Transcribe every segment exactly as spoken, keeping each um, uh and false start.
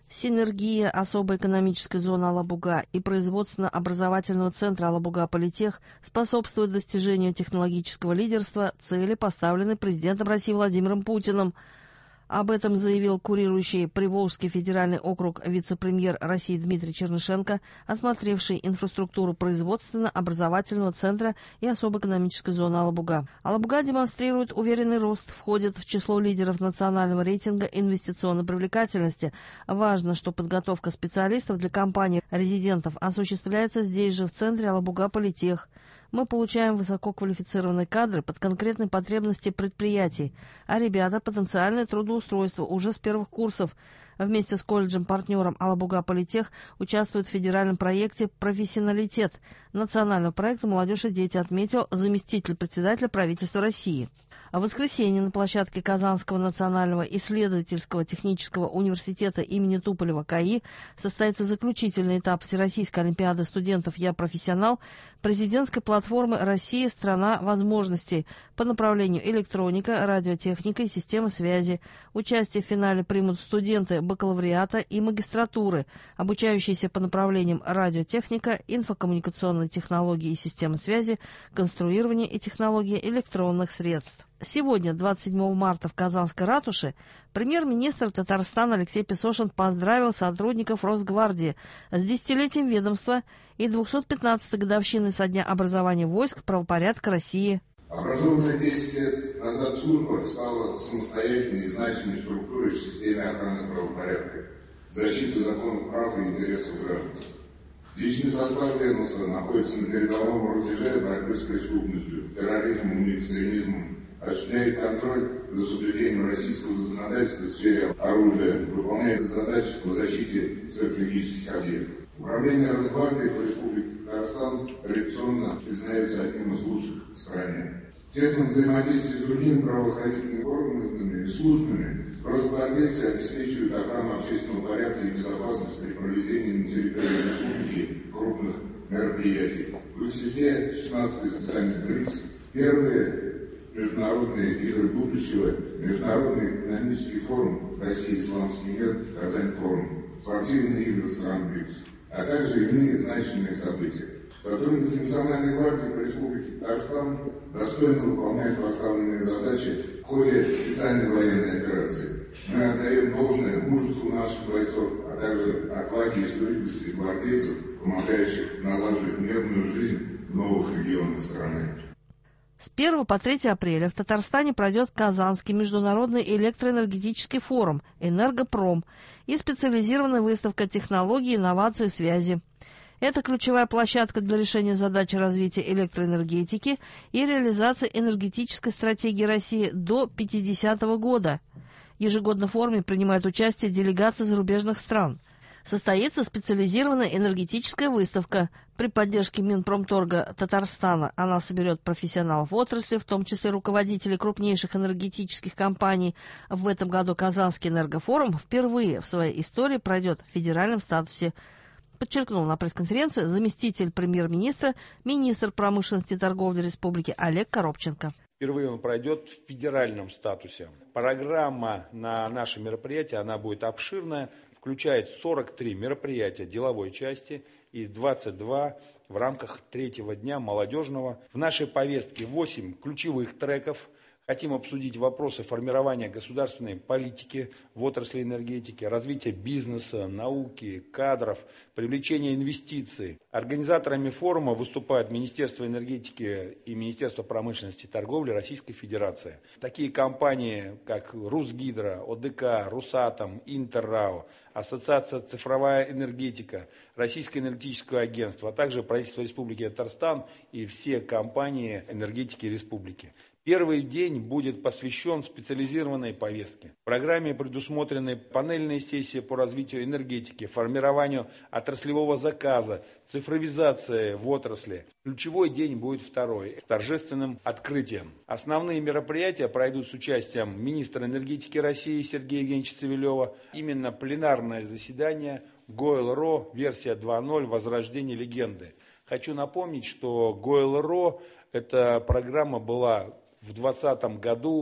Синергия особой экономической зоны Алабуга и производственно-образовательного центра Алабуга-Политех способствует достижению технологического лидерства, цели, поставленной президентом России Владимиром Путиным. Об этом заявил курирующий Приволжский федеральный округ вице-премьер России Дмитрий Чернышенко, осмотревший инфраструктуру производственно-образовательного центра и особой экономической зоны Алабуга. Алабуга демонстрирует уверенный рост, входит в число лидеров национального рейтинга инвестиционной привлекательности. Важно, что подготовка специалистов для компаний-резидентов осуществляется здесь же, в центре Алабуга-Политех. Мы получаем высококвалифицированные кадры под конкретные потребности предприятий, а ребята потенциальное трудоустройство уже с первых курсов. Вместе с колледжем-партнером Алабуга-Политех участвует в федеральном проекте «Профессионалитет» национального проекта «Молодежь и дети», отметил заместитель председателя правительства России. В воскресенье на площадке Казанского национального исследовательского технического университета имени Туполева КАИ состоится заключительный этап Всероссийской олимпиады студентов «Я профессионал» президентской платформы «Россия. Страна возможностей» по направлению электроника, радиотехника и системы связи. Участие в финале примут студенты бакалавриата и магистратуры, обучающиеся по направлениям радиотехника, инфокоммуникационные технологии и системы связи, конструирование и технологии электронных средств. Сегодня, двадцать седьмого марта, в Казанской ратуше премьер-министр Татарстана Алексей Песошин поздравил сотрудников Росгвардии с десятилетием ведомства и двухсот пятнадцатой годовщиной со дня образования войск правопорядка России. Образованная десять лет назад служба стала самостоятельной и значимой структурой в системе охраны правопорядка, защиты законных прав и интересов граждан. Личный состав ведомства находится на передовом рубеже борьбы с преступностью, терроризмом и экстремизмом, осуществляет контроль за соблюдением российского законодательства в сфере оружия, выполняет задачи по защите стратегических объектов. Управление Росгвардии по Республике Татарстан традиционно признается одним из лучших в стране. В тесном взаимодействии с другими правоохранительными органами и службами росгвардейцы обеспечивают охрану общественного порядка и безопасности при проведении на территории республики крупных мероприятий. В их числе шестнадцатый саммит БРИКС, первые международные игры будущего, Международный экономический форум России, Исламский мир, Казань форум, спортивные игры стран БРИКС, а также иные значимые события. Сотрудники Национальной гвардии по Республике Татарстан достойно выполняют поставленные задачи в ходе специальной военной операции. Мы отдаем должное мужеству наших бойцов, а также отваге и стойкости гвардейцев, помогающих налаживать мирную жизнь в новых регионах страны. С первого по третье апреля в Татарстане пройдет Казанский международный электроэнергетический форум «Энергопром» и специализированная выставка технологий, инноваций и связи. Это ключевая площадка для решения задач развития электроэнергетики и реализации энергетической стратегии России до пятидесятого года. Ежегодно в форуме принимают участие делегации зарубежных стран. Состоится специализированная энергетическая выставка. При поддержке Минпромторга Татарстана она соберет профессионалов в отрасли, в том числе руководителей крупнейших энергетических компаний. В этом году Казанский энергофорум впервые в своей истории пройдет в федеральном статусе, подчеркнул на пресс-конференции заместитель премьер-министра, министр промышленности и торговли республики Олег Коробченко. Впервые он пройдет в федеральном статусе. Программа на наше мероприятие, она будет обширная, включает сорок три мероприятия деловой части и двадцать два в рамках третьего дня молодежного. В нашей повестке восемь ключевых треков. Хотим обсудить вопросы формирования государственной политики в отрасли энергетики, развития бизнеса, науки, кадров, привлечения инвестиций. Организаторами форума выступают Министерство энергетики и Министерство промышленности и торговли Российской Федерации. Такие компании, как Русгидро, ОДК, Русатом, Интеррао, Ассоциация «Цифровая энергетика», Российское энергетическое агентство, а также правительство Республики Татарстан и все компании энергетики республики. Первый день будет посвящен специализированной повестке. В программе предусмотрены панельные сессии по развитию энергетики, формированию отраслевого заказа, цифровизация в отрасли. Ключевой день будет второй, с торжественным открытием. Основные мероприятия пройдут с участием министра энергетики России Сергея Евгеньевича Цивилева. Именно пленарное заседание ГОЭЛ-РО, версия два ноль, возрождение легенды. Хочу напомнить, что ГОЭЛ-РО, эта программа была в двадцатом году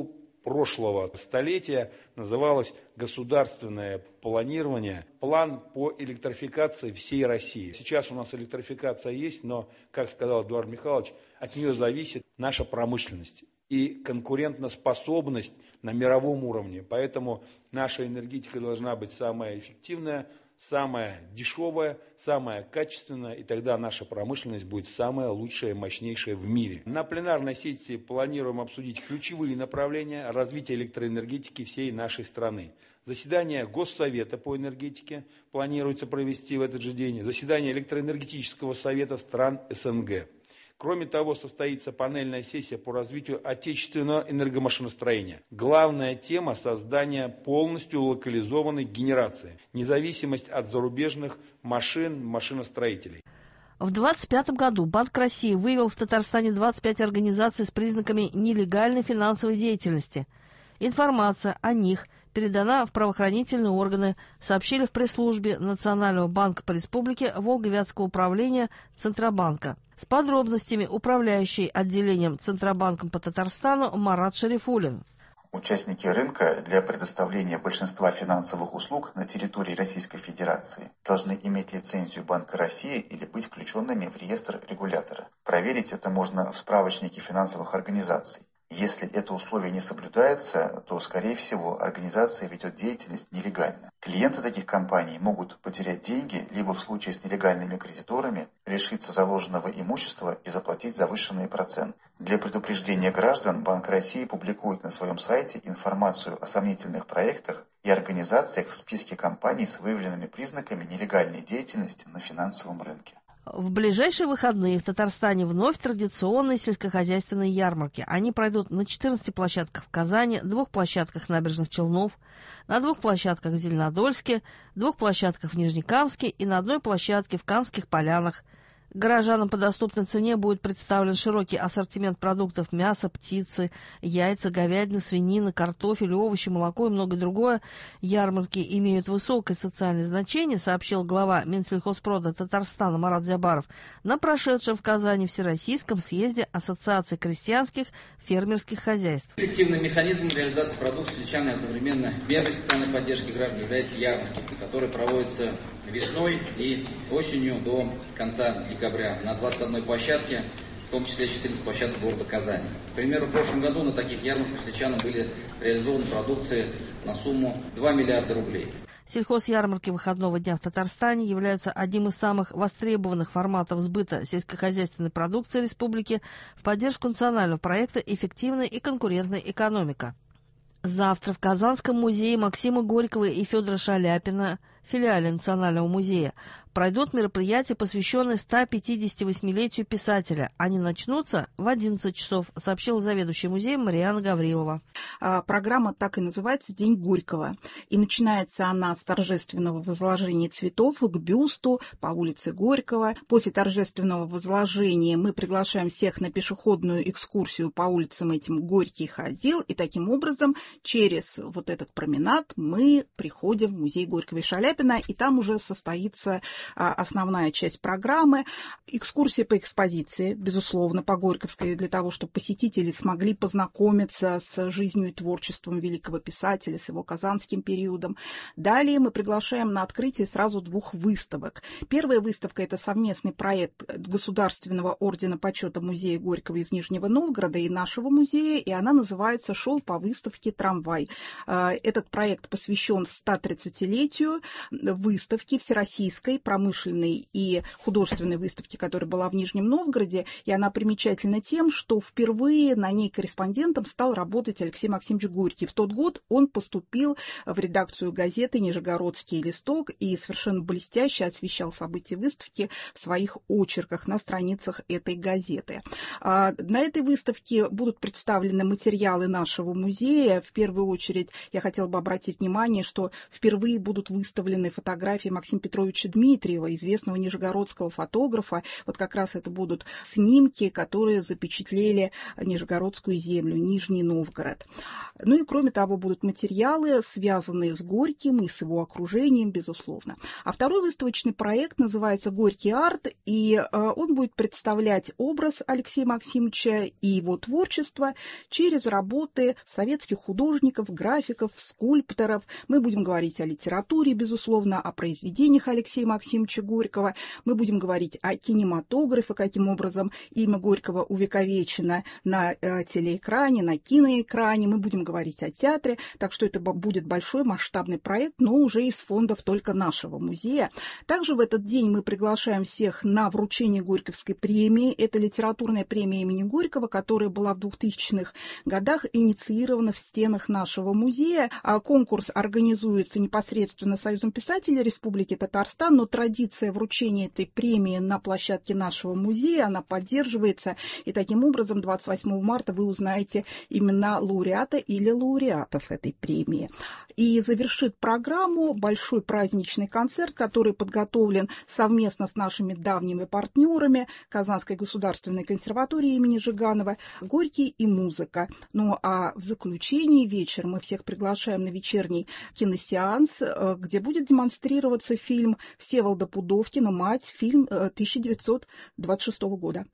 прошлого столетия называлось государственное планирование, план по электрификации всей России. Сейчас у нас электрификация есть, но, как сказал Эдуард Михайлович, от нее зависит наша промышленность и конкурентоспособность на мировом уровне. Поэтому наша энергетика должна быть самая эффективная, самая дешевая, самая качественная, и тогда наша промышленность будет самая лучшая и мощнейшая в мире. На пленарной сессии планируем обсудить ключевые направления развития электроэнергетики всей нашей страны. Заседание Госсовета по энергетике планируется провести в этот же день, заседание электроэнергетического совета стран СНГ. Кроме того, состоится панельная сессия по развитию отечественного энергомашиностроения. Главная тема – создание полностью локализованной генерации, независимость от зарубежных машин, машиностроителей. В две тысячи двадцать пятом году Банк России вывел в Татарстане двадцать пять организаций с признаками нелегальной финансовой деятельности. Информация о них передана в правоохранительные органы, сообщили в пресс-службе Национального банка по республике Волго-Вятского управления Центробанка. С подробностями управляющий отделением Центробанком по Татарстану Марат Шарифуллин. Участники рынка для предоставления большинства финансовых услуг на территории Российской Федерации должны иметь лицензию Банка России или быть включенными в реестр регулятора. Проверить это можно в справочнике финансовых организаций. Если это условие не соблюдается, то, скорее всего, организация ведет деятельность нелегально. Клиенты таких компаний могут потерять деньги, либо в случае с нелегальными кредиторами лишиться заложенного имущества и заплатить завышенные проценты. Для предупреждения граждан Банк России публикует на своем сайте информацию о сомнительных проектах и организациях в списке компаний с выявленными признаками нелегальной деятельности на финансовом рынке. В ближайшие выходные в Татарстане вновь традиционные сельскохозяйственные ярмарки. Они пройдут на четырнадцати площадках в Казани, двух площадках Набережных Челнов, на двух площадках в Зеленодольске, двух площадках в Нижнекамске и на одной площадке в Камских Полянах. Горожанам по доступной цене будет представлен широкий ассортимент продуктов: мяса, птицы, яйца, говядина, свинина, картофель, овощи, молоко и многое другое. Ярмарки имеют высокое социальное значение, сообщил глава Минсельхозпрода Татарстана Марат Зябаров на прошедшем в Казани Всероссийском съезде Ассоциации крестьянских фермерских хозяйств. Эффективным механизмом реализации продукции сельчан и одновременно мерой социальной поддержки граждан является ярмарки, которые проводятся весной и осенью до конца декабря на двадцати одной площадке, в том числе четырнадцать площадок города Казани. К примеру, в прошлом году на таких ярмарках сельчанам были реализованы продукции на сумму два миллиарда рублей. Сельхозярмарки выходного дня в Татарстане являются одним из самых востребованных форматов сбыта сельскохозяйственной продукции республики в поддержку национального проекта «Эффективная и конкурентная экономика». Завтра в Казанском музее Максима Горького и Федора Шаляпина, филиале Национального музея, пройдут мероприятия, посвященные ста пятидесятивосьмилетию писателя. Они начнутся в одиннадцать часов, сообщила заведующая музеем Марианна Гаврилова. Программа так и называется «День Горького». И начинается она с торжественного возложения цветов к бюсту по улице Горького. После торжественного возложения мы приглашаем всех на пешеходную экскурсию по улицам этим Горький ходил. И таким образом через вот этот променад мы приходим в музей Горького и Шаляпина, и там уже состоится основная часть программы. Экскурсия по экспозиции, безусловно, по Горьковской, для того, чтобы посетители смогли познакомиться с жизнью и творчеством великого писателя, с его казанским периодом. Далее мы приглашаем на открытие сразу двух выставок. Первая выставка – это совместный проект Государственного ордена почета музея Горького из Нижнего Новгорода и нашего музея, и она называется «Шел по выставке трамвай». Этот проект посвящен стотридцатилетию выставки всероссийской, промышленной и художественной выставки, которая была в Нижнем Новгороде, и она примечательна тем, что впервые на ней корреспондентом стал работать Алексей Максимович Горький. В тот год он поступил в редакцию газеты «Нижегородский листок» и совершенно блестяще освещал события выставки в своих очерках на страницах этой газеты. На этой выставке будут представлены материалы нашего музея. В первую очередь я хотела бы обратить внимание, что впервые будут выставлены представлены фотографии Максима Петровича Дмитриева, известного нижегородского фотографа. Вот как раз это будут снимки, которые запечатлели Нижегородскую землю, Нижний Новгород. Ну и кроме того, будут материалы, связанные с Горьким и с его окружением, безусловно. А второй выставочный проект называется «Горький арт», и он будет представлять образ Алексея Максимовича и его творчество через работы советских художников, графиков, скульпторов. Мы будем говорить о литературе, безусловно, о произведениях Алексея Максимовича Горького. Мы будем говорить о кинематографе, каким образом имя Горького увековечено на э, телеэкране, на киноэкране. Мы будем говорить о театре. Так что это будет большой масштабный проект, но уже из фондов только нашего музея. Также в этот день мы приглашаем всех на вручение Горьковской премии. Это литературная премия имени Горького, которая была в двухтысячных годах инициирована в стенах нашего музея. А конкурс организуется непосредственно Союзом писателей Республики Татарстан, но традиция вручения этой премии на площадке нашего музея, она поддерживается. И таким образом двадцать восьмого марта вы узнаете имена лауреата или лауреатов этой премии. И завершит программу большой праздничный концерт, который подготовлен совместно с нашими давними партнерами Казанской государственной консерватории имени Жиганова «Горький и музыка». Ну а в заключении вечера мы всех приглашаем на вечерний киносеанс, где будет демонстрироваться фильм Всеволода Пудовкина «Мать», фильм тысяча девятьсот двадцать шестого года.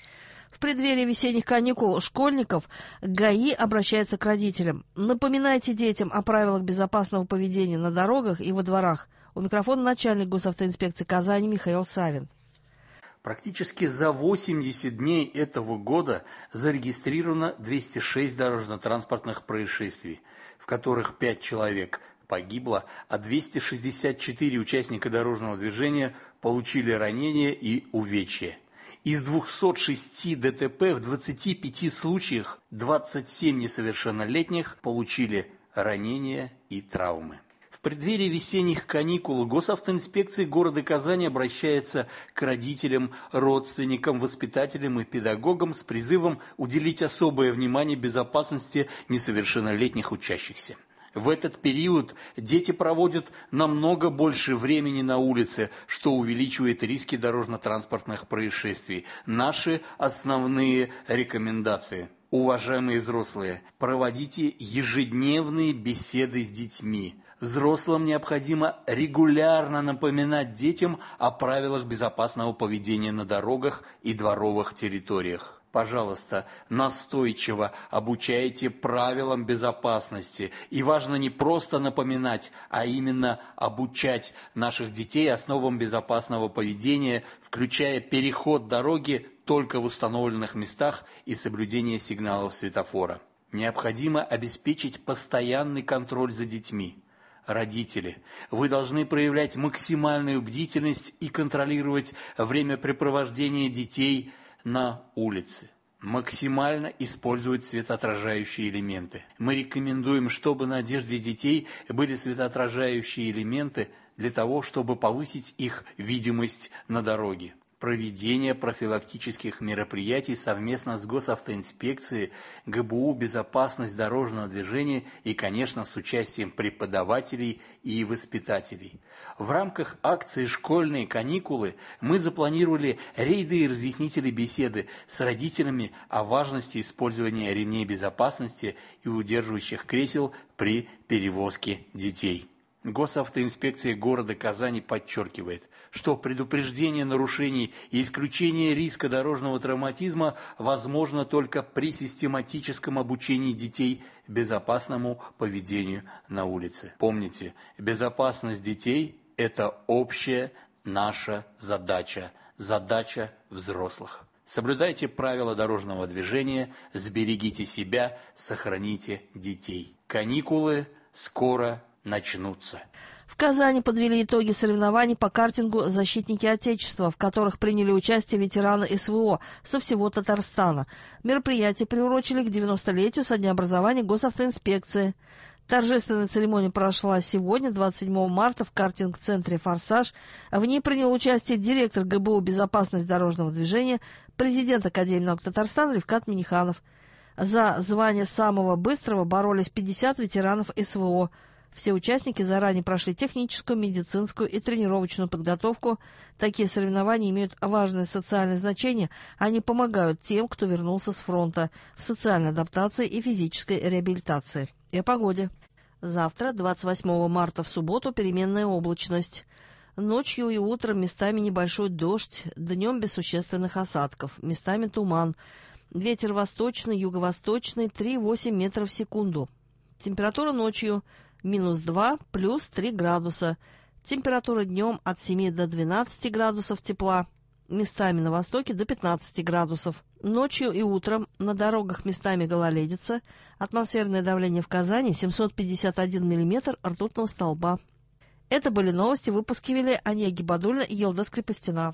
В преддверии весенних каникул школьников ГАИ обращается к родителям. Напоминайте детям о правилах безопасного поведения на дорогах и во дворах. У микрофона начальник госавтоинспекции Казани Михаил Савин. Практически за восемьдесят дней этого года зарегистрировано двести шесть дорожно-транспортных происшествий, в которых пять человек погибло, а двести шестьдесят четыре участника дорожного движения получили ранения и увечья. Из двухсот шести ДТП в двадцати пяти случаях двадцать семь несовершеннолетних получили ранения и травмы. В преддверии весенних каникул госавтоинспекция города Казани обращается к родителям, родственникам, воспитателям и педагогам с призывом уделить особое внимание безопасности несовершеннолетних учащихся. В этот период дети проводят намного больше времени на улице, что увеличивает риски дорожно-транспортных происшествий. Наши основные рекомендации. Уважаемые взрослые, проводите ежедневные беседы с детьми. Взрослым необходимо регулярно напоминать детям о правилах безопасного поведения на дорогах и дворовых территориях. Пожалуйста, настойчиво обучайте правилам безопасности. И важно не просто напоминать, а именно обучать наших детей основам безопасного поведения, включая переход дороги только в установленных местах и соблюдение сигналов светофора. Необходимо обеспечить постоянный контроль за детьми. Родители, вы должны проявлять максимальную бдительность и контролировать времяпрепровождение детей на улице. Максимально использовать светоотражающие элементы. Мы рекомендуем, чтобы на одежде детей были светоотражающие элементы для того, чтобы повысить их видимость на дороге. Проведение профилактических мероприятий совместно с госавтоинспекцией, ГБУ «Безопасность дорожного движения» и, конечно, с участием преподавателей и воспитателей. В рамках акции «Школьные каникулы» мы запланировали рейды и разъяснительные беседы с родителями о важности использования ремней безопасности и удерживающих кресел при перевозке детей. Госавтоинспекция города Казани подчеркивает, что предупреждение нарушений и исключение риска дорожного травматизма возможно только при систематическом обучении детей безопасному поведению на улице. Помните, безопасность детей – это общая наша задача, задача взрослых. Соблюдайте правила дорожного движения, сберегите себя, сохраните детей. Каникулы скоро начнутся. В Казани подвели итоги соревнований по картингу «Защитники Отечества», в которых приняли участие ветераны СВО со всего Татарстана. Мероприятие приурочили к девяностолетию со дня образования госавтоинспекции. Торжественная церемония прошла сегодня, двадцать седьмого марта, в картинг-центре «Форсаж». В ней принял участие директор ГБУ «Безопасность дорожного движения», президент Академии наук Татарстана Рифкат Миниханов. За звание самого быстрого боролись пятьдесят ветеранов СВО. Все участники заранее прошли техническую, медицинскую и тренировочную подготовку. Такие соревнования имеют важное социальное значение. Они помогают тем, кто вернулся с фронта, в социальной адаптации и физической реабилитации. И о погоде. Завтра, двадцать восьмого марта, в субботу, переменная облачность. Ночью и утром местами небольшой дождь, днем без существенных осадков, местами туман. Ветер восточный, юго-восточный, три-восемь метров в секунду. Температура ночью минус два, плюс три градуса. Температура днем от семи до двенадцати градусов тепла. Местами на востоке до пятнадцати градусов. Ночью и утром на дорогах местами гололедица. Атмосферное давление в Казани семьсот пятьдесят один миллиметр ртутного столба. Это были новости. Выпуски вели Ания Гибадульна и Елда Скрипостина.